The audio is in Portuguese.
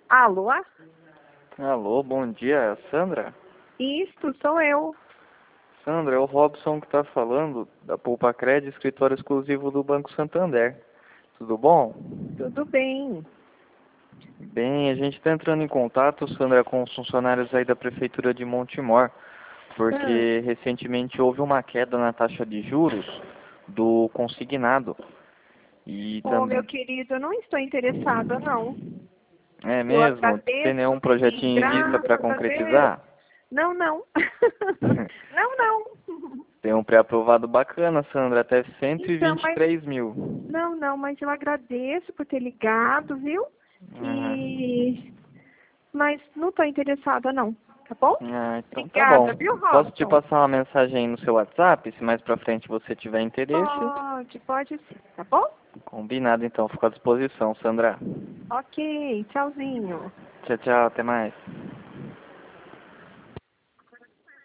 Alô? Alô, bom dia, é a Sandra? Isto sou eu. Sandra, é o Robson que está falando, da Poupa Cred, escritório exclusivo do Banco Santander. Tudo bom? Tudo bem. Bem, a gente está entrando em contato, Sandra, com os funcionários aí da Prefeitura de Montemor, porque recentemente houve uma queda na taxa de juros do consignado. E Meu também... querido, eu não estou interessada, não. É Eu mesmo? Tem agradeço, nenhum sim, projetinho em vista para graças a Deus. concretizar? Não, não. Não, não. Tem um pré-aprovado bacana, Sandra, até Então, mas... 123 mil. Não, mas eu agradeço por ter ligado, viu? Uhum. Mas não estou interessada, não. Tá bom? Ah, então tá bom. Obrigada, viu, Posso te Robson? passar uma mensagem no seu WhatsApp, se mais pra frente você tiver interesse? Pode sim, tá bom? Combinado, então. Fico à disposição, Sandra. Ok, tchauzinho. Tchau, tchau. Até mais.